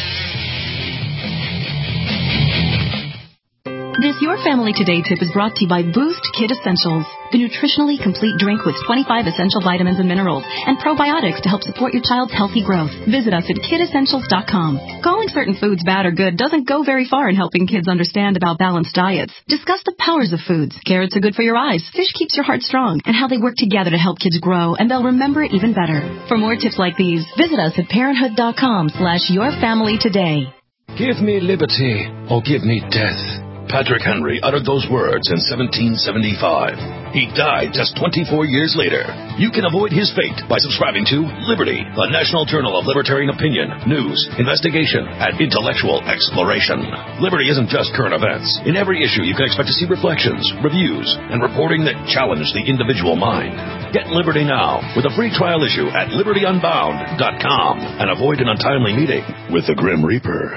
This Your Family Today tip is brought to you by Boost Kid Essentials, the nutritionally complete drink with 25 essential vitamins and minerals and probiotics to help support your child's healthy growth. Visit us at kidessentials.com. Calling certain foods bad or good doesn't go very far in helping kids understand about balanced diets. Discuss the powers of foods. Carrots are good for your eyes. Fish keeps your heart strong, and how they work together to help kids grow, and they'll remember it even better. For more tips like these, visit us at parenthood.com/yourfamilytoday. Give me liberty or give me death. Patrick Henry uttered those words in 1775. He died just 24 years later. You can avoid his fate by subscribing to Liberty, the National Journal of Libertarian Opinion, News, Investigation, and Intellectual Exploration. Liberty isn't just current events. In every issue, you can expect to see reflections, reviews, and reporting that challenge the individual mind. Get Liberty now with a free trial issue at libertyunbound.com and avoid an untimely meeting with the Grim Reaper.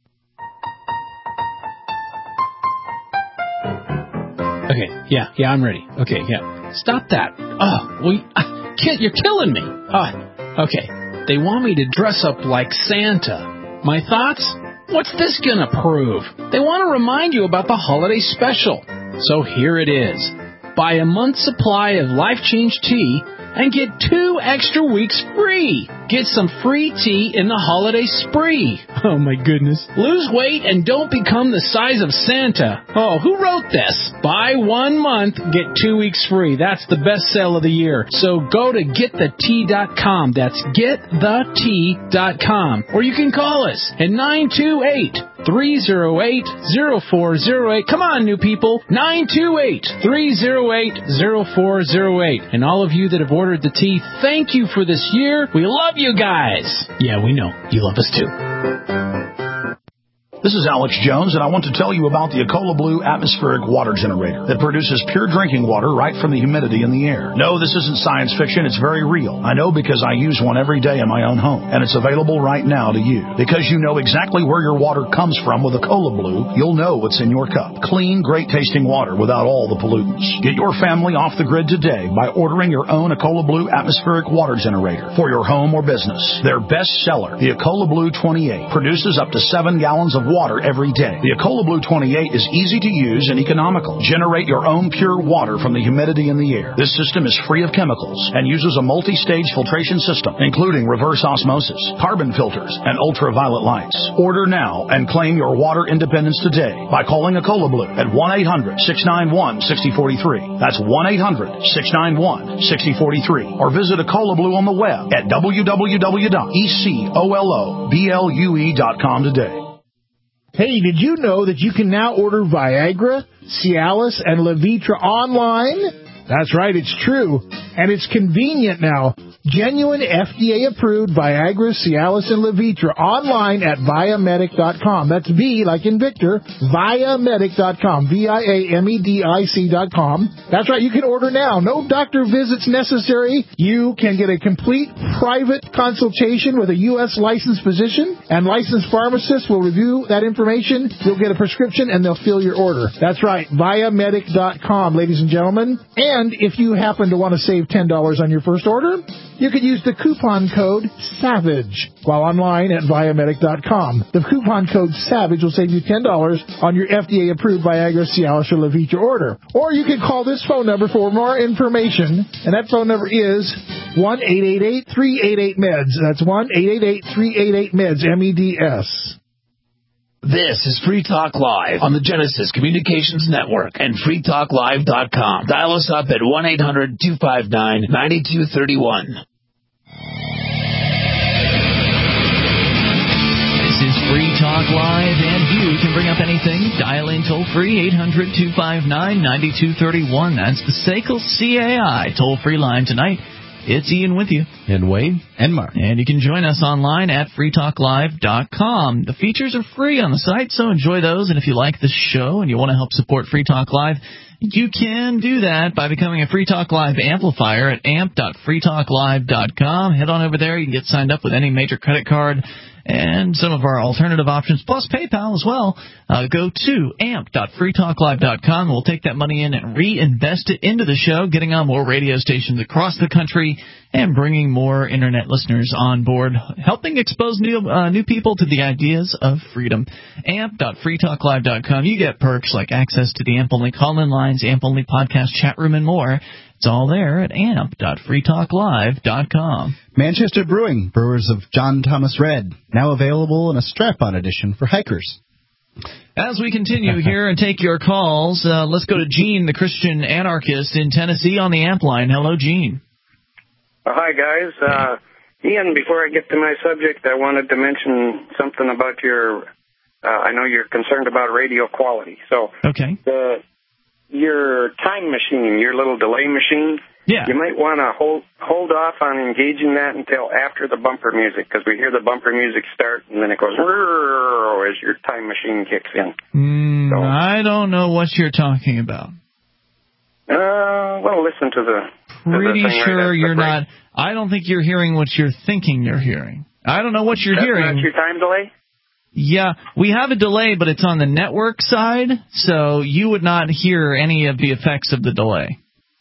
Okay, yeah, I'm ready. Okay, yeah. Stop that. Kid, you're killing me. Okay. They want me to dress up like Santa. My thoughts? What's this gonna prove? They want to remind you about the holiday special. So here it is. Buy a month's supply of Life Change tea and get 2 extra weeks free. Get some free tea in the holiday spree. Oh, my goodness. Lose weight and don't become the size of Santa. Oh, who wrote this? Buy 1 month, get 2 weeks free. That's the best sale of the year. So go to getthetea.com. That's getthetea.com. Or you can call us at 928-308-0408. Come on, new people. 928-308-0408. And all of you that have ordered the tea, thank you for this year. We love you guys. Yeah, we know. You love us too. This is Alex Jones, and I want to tell you about the Ecola Blue atmospheric water generator that produces pure drinking water right from the humidity in the air. No, this isn't science fiction. It's very real. I know because I use one every day in my own home, and it's available right now to you. Because you know exactly where your water comes from with Ecola Blue, you'll know what's in your cup. Clean, great-tasting water without all the pollutants. Get your family off the grid today by ordering your own Ecola Blue atmospheric water generator for your home or business. Their best seller, the Ecola Blue 28, produces up to 7 gallons of water every day. The Ecola Blue 28 is easy to use and economical. Generate your own pure water from the humidity in the air. This system is free of chemicals and uses a multi-stage filtration system, including reverse osmosis, carbon filters, and ultraviolet lights. Order now and claim your water independence today by calling Ecola Blue at 1-800-691-6043. That's 1-800-691-6043. Or visit Ecola Blue on the web at www.ecoloblu.com today. Hey, did you know that you can now order Viagra, Cialis, and Levitra online? That's right, it's true. And it's convenient now. Genuine FDA-approved Viagra, Cialis, and Levitra online at Viamedic.com. That's V like in Victor, Viamedic.com, Viamedic.com. That's right, you can order now. No doctor visits necessary. You can get a complete private consultation with a U.S. licensed physician, and licensed pharmacists will review that information. You'll get a prescription, and they'll fill your order. That's right, Viamedic.com, ladies and gentlemen. And if you happen to want to save $10 on your first order, you can use the coupon code SAVAGE while online at Viamedic.com. The coupon code SAVAGE will save you $10 on your FDA-approved Viagra, Cialis, or Levitra order. Or you can call this phone number for more information, and that phone number is 1-888-388-MEDS. That's 1-888-388-MEDS, M-E-D-S. This is Free Talk Live on the Genesis Communications Network and freetalklive.com. Dial us up at 1-800-259-9231. This is Free Talk Live, and you can bring up anything. Dial in toll-free, 800-259-9231. That's the SACL CAI toll-free line tonight. It's Ian with you. And Wayne. And Mark. And you can join us online at freetalklive.com. The features are free on the site, so enjoy those. And if you like this show and you want to help support Free Talk Live, you can do that by becoming a Free Talk Live amplifier at amp.freetalklive.com. Head on over there. You can get signed up with any major credit card and some of our alternative options, plus PayPal as well. Go to amp.freetalklive.com. We'll take that money in and reinvest it into the show, getting on more radio stations across the country and bringing more Internet listeners on board, helping expose new people to the ideas of freedom. amp.freetalklive.com. You get perks like access to the AMP-only call-in lines, AMP-only podcast chat room, and more. It's all there at amp.freetalklive.com. Manchester Brewing, brewers of John Thomas Red, now available in a strap-on edition for hikers. As we continue here and take your calls, let's go to Gene, the Christian anarchist in Tennessee, on the AMP line. Hello, Gene. Hi, guys. Ian, before I get to my subject, I wanted to mention something about your, I know you're concerned about radio quality. So, okay. Your time machine, your little delay machine, yeah. You might want to hold off on engaging that until after the bumper music, because we hear the bumper music start, and then it goes as your time machine kicks in. I don't know what you're talking about. Well, listen to the... Pretty sure you're not... I don't think you're hearing what you're thinking you're hearing. I don't know what you're hearing. That's not your time delay? Yeah, we have a delay, but it's on the network side, so you would not hear any of the effects of the delay.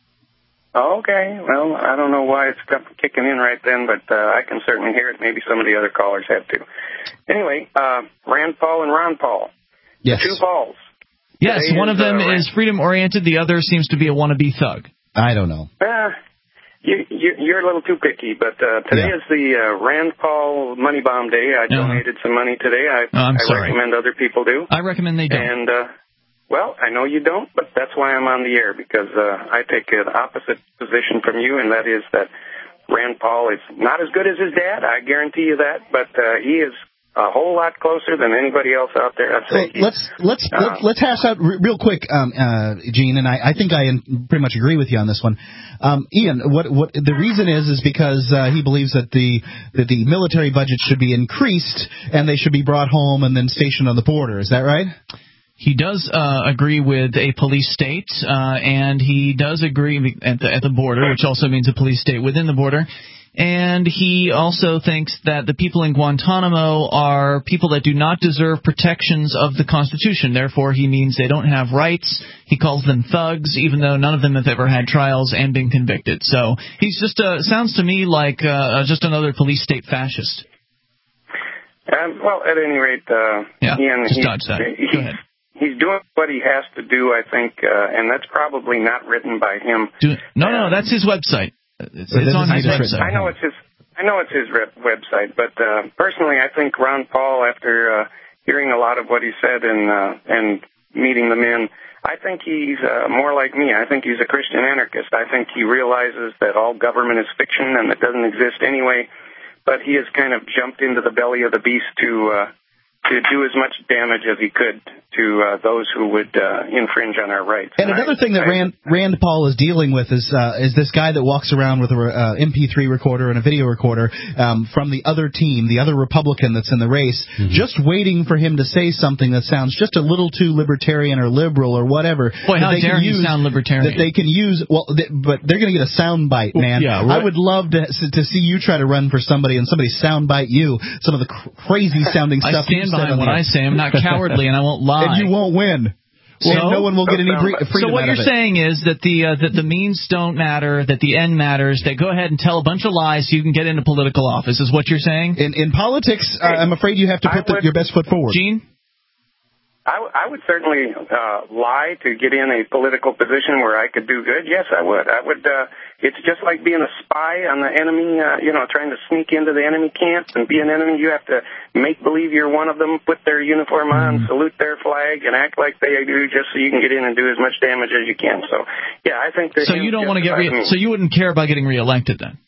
Okay, well, I don't know why it's kicking in right then, but I can certainly hear it. Maybe some of the other callers have too. Anyway, Rand Paul and Ron Paul. Yes. Two Pauls. Yes, today one of them is freedom-oriented, the other seems to be a wannabe thug. I don't know. You're a little too picky, but today is the Rand Paul Money Bomb Day. I donated some money today. I recommend other people do. I recommend they don't. And, well, I know you don't, but that's why I'm on the air, because I take an opposite position from you, and that is that Rand Paul is not as good as his dad. I guarantee you that, but he is a whole lot closer than anybody else out there. I'd say let's hash out real quick, Gene, and I think I pretty much agree with you on this one. Ian, what the reason is because he believes that the military budget should be increased and they should be brought home and then stationed on the border. Is that right? He does agree with a police state, and he does agree at the border, which also means a police state within the border. And he also thinks that the people in Guantanamo are people that do not deserve protections of the Constitution. Therefore, he means they don't have rights. He calls them thugs, even though none of them have ever had trials and been convicted. So he's just sounds to me like just another police state fascist. Well, at any rate, Ian, just dodge that. Go ahead. He's doing what he has to do, I think, and that's probably not written by him. No, that's his website. It's on his website. I know it's his website, but personally, I think Ron Paul, after hearing a lot of what he said and meeting the men, I think he's more like me. I think he's a Christian anarchist. I think he realizes that all government is fiction and it doesn't exist anyway. But he has kind of jumped into the belly of the beast to do as much damage as he could to those who would infringe on our rights. And another thing that Rand Paul is dealing with is this guy that walks around with a MP3 recorder and a video recorder from the other team, the other Republican that's in the race, just waiting for him to say something that sounds just a little too libertarian or liberal or whatever. Boy, how dare you sound libertarian. That they can use, but they're going to get a sound bite, man. Yeah, right. I would love to see you try to run for somebody and somebody sound bite you, some of the crazy sounding stuff. I stand behind what I say. I'm not cowardly, and I won't lie. And you won't win. So no one will get any freedom. So what you're saying is that the means don't matter, that the end matters. That go ahead and tell a bunch of lies so you can get into political office. Is what you're saying? In politics, I'm afraid you have to put your best foot forward. Gene? I would certainly lie to get in a political position where I could do good. Yes, I would. It's just like being a spy on the enemy, trying to sneak into the enemy camp and be an enemy. You have to make believe you're one of them, put their uniform on, salute their flag, and act like they do just so you can get in and do as much damage as you can. So, yeah, I think that... So you don't want to so you wouldn't care about getting reelected then?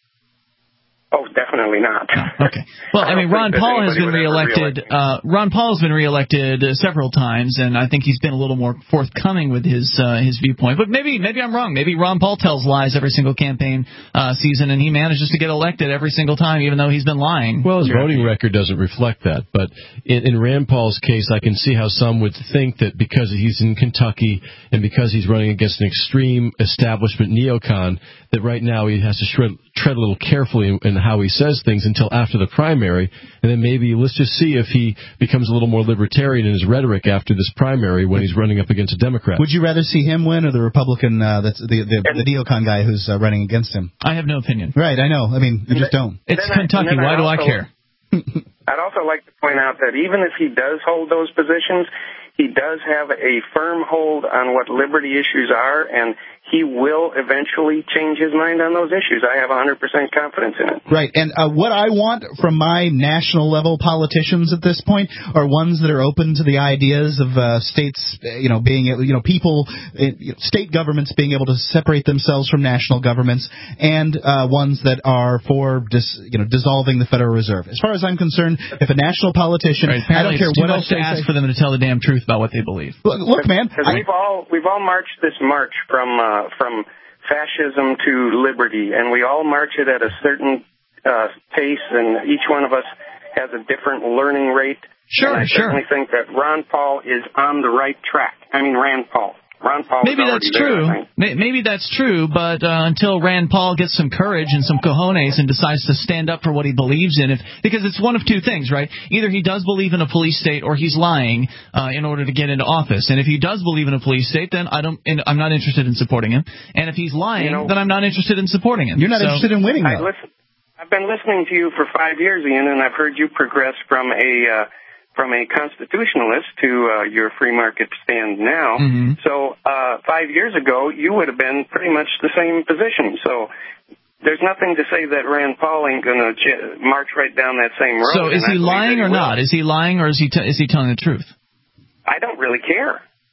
Oh, definitely not. Okay. Well, I mean, Ron Paul has been reelected. Ron Paul has been reelected several times, and I think he's been a little more forthcoming with his viewpoint. But maybe I'm wrong. Maybe Ron Paul tells lies every single campaign season, and he manages to get elected every single time, even though he's been lying. Well, his voting record doesn't reflect that. But in Rand Paul's case, I can see how some would think that because he's in Kentucky and because he's running against an extreme establishment neocon, that right now he has to tread a little carefully in how he says things until after the primary, and then maybe let's just see if he becomes a little more libertarian in his rhetoric after this primary when he's running up against a Democrat. Would you rather see him win or the Republican, that's the neocon guy who's running against him? I have no opinion. Right, I know. I mean, you just don't. It's Kentucky. Why do I care? I'd also like to point out that even if he does hold those positions, he does have a firm hold on what liberty issues are, and he will eventually change his mind on those issues. I have 100% confidence in it. Right, and what I want from my national level politicians at this point are ones that are open to the ideas of states, being, people, state governments being able to separate themselves from national governments, and ones that are for dissolving the Federal Reserve. As far as I'm concerned, if a national politician, I don't care what else to ask for them to tell the damn truth about what they believe. Look, man, because we've all marched this march from fascism to liberty, and we all march it at a certain pace, and each one of us has a different learning rate. Sure, I certainly think that Ron Paul is on the right track. I mean, Rand Paul. Ron Paul. Maybe that's true. Maybe that's true, but until Rand Paul gets some courage and some cojones and decides to stand up for what he believes in, because it's one of two things, right? Either he does believe in a police state, or he's lying in order to get into office. And if he does believe in a police state, then I'm not interested in supporting him. And if he's lying, then I'm not interested in supporting him. You're not interested in winning, though. I've been listening to you for 5 years, Ian, and I've heard you progress from a constitutionalist to your free market stand now. Mm-hmm. So 5 years ago, you would have been pretty much the same position. So there's nothing to say that Rand Paul ain't going to march right down that same road. So is he lying or not? Is he lying, or is he telling the truth? I don't really care.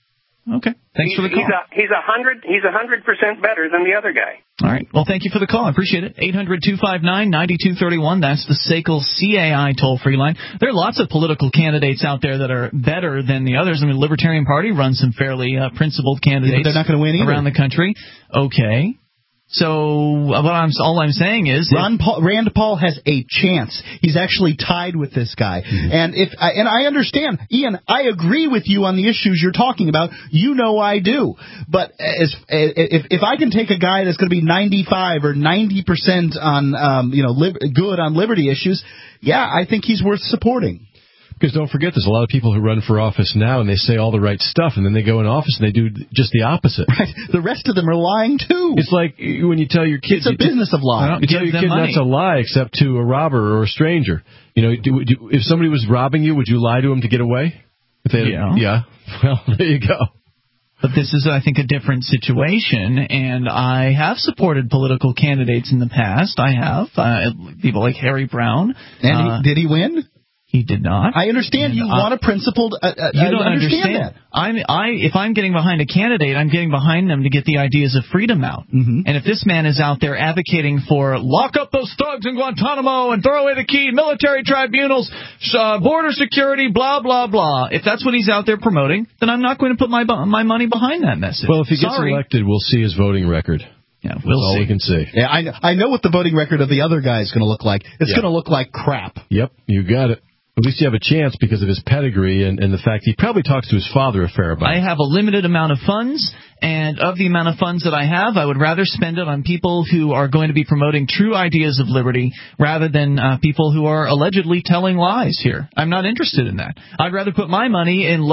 Okay. Thanks for the call. He's 100% better than the other guy. All right. Well, thank you for the call. I appreciate it. 800-259-9231. That's the SACL CAI toll-free line. There are lots of political candidates out there that are better than the others. I mean, the Libertarian Party runs some fairly principled candidates. But they're not going to win either. Around the country. Okay. So all I'm saying is Rand Paul has a chance. He's actually tied with this guy. Mm-hmm. And I understand, Ian, I agree with you on the issues you're talking about. You know I do. But if I can take a guy that's going to be 95 or 90% on good on liberty issues, yeah, I think he's worth supporting. Because don't forget, there's a lot of people who run for office now, and they say all the right stuff, and then they go in office and they do just the opposite. Right. The rest of them are lying, too. It's like when you tell your kids... It's a business of lying. You tell your kid that's a lie, except to a robber or a stranger. If somebody was robbing you, would you lie to him to get away? Yeah. Well, there you go. But this is, I think, a different situation, and I have supported political candidates in the past. I have. People like Harry Brown. And did he win? He did not. I understand you want a principled. You don't understand that. If I'm getting behind a candidate, I'm getting behind them to get the ideas of freedom out. Mm-hmm. And if this man is out there advocating for lock up those thugs in Guantanamo and throw away the key, military tribunals, border security, blah blah blah, if that's what he's out there promoting, then I'm not going to put my money behind that message. Well, if he gets elected, we'll see his voting record. Yeah, we'll see. All we can see. Yeah, I know what the voting record of the other guy is going to look like. It's going to look like crap. Yep, you got it. At least you have a chance because of his pedigree and the fact he probably talks to his father a fair amount. I have a limited amount of funds, and of the amount of funds that I have, I would rather spend it on people who are going to be promoting true ideas of liberty rather than people who are allegedly telling lies here. I'm not interested in that. I'd rather put my money in a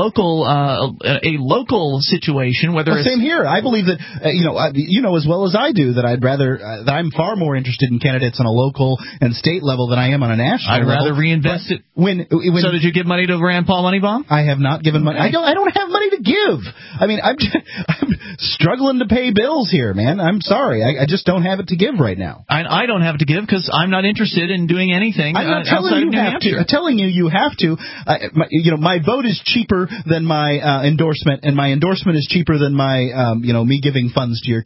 local situation, whether it's... Same here. I believe that, as well as I do, that that I'm far more interested in candidates on a local and state level than I am on a national level. I'd rather reinvest it. So did you give money to Rand Paul Moneybomb? I have not given money. I don't have money to give. I mean, I'm struggling to pay bills here, man. I'm sorry. I just don't have it to give right now. I don't have it to give because I'm not interested in doing anything outside of New Hampshire. I'm telling you have to. My vote is cheaper than my endorsement, and my endorsement is cheaper than my, me giving funds to your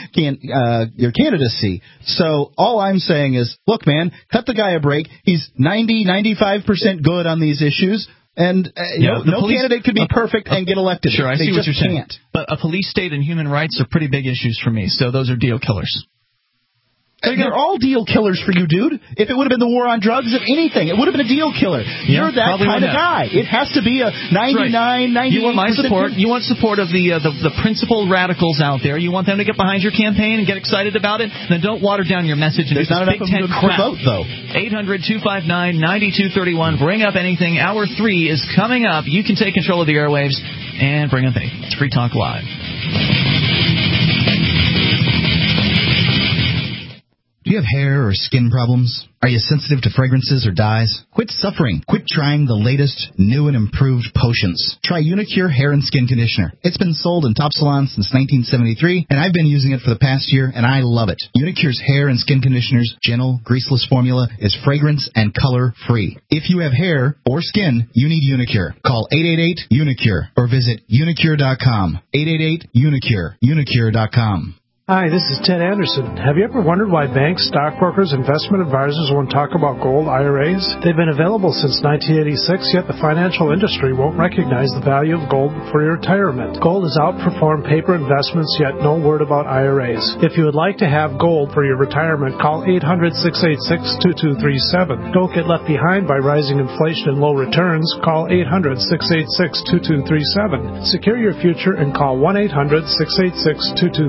candidacy. So all I'm saying is, look, man, cut the guy a break. He's 95% good on these issues. And no candidate could be perfect and get elected. Sure, I see what you're saying. Can't. But a police state and human rights are pretty big issues for me, so those are deal killers. They're all deal killers for you, dude. If it would have been the war on drugs, if anything, it would have been a deal killer. You're that kind of guy. It has to be a 99, 98%. You want my support. You want support of the principled radicals out there. You want them to get behind your campaign and get excited about it. Then don't water down your message. There's not enough of them to vote, though. 800-259-9231. Bring up anything. Hour 3 is coming up. You can take control of the airwaves and bring up anything. It's Free Talk Live. Do you have hair or skin problems? Are you sensitive to fragrances or dyes? Quit suffering. Quit trying the latest, new and improved potions. Try Unicure Hair and Skin Conditioner. It's been sold in top salons since 1973, and I've been using it for the past year, and I love it. Unicure's hair and skin conditioner's gentle, greaseless formula is fragrance and color-free. If you have hair or skin, you need Unicure. Call 888-UNICURE or visit unicure.com. 888-UNICURE. Unicure.com. Hi, this is Ted Anderson. Have you ever wondered why banks, stockbrokers, investment advisors won't talk about gold IRAs? They've been available since 1986, yet the financial industry won't recognize the value of gold for your retirement. Gold has outperformed paper investments, yet no word about IRAs. If you would like to have gold for your retirement, call 800-686-2237. Don't get left behind by rising inflation and low returns. Call 800-686-2237. Secure your future and call 1-800-686-2237.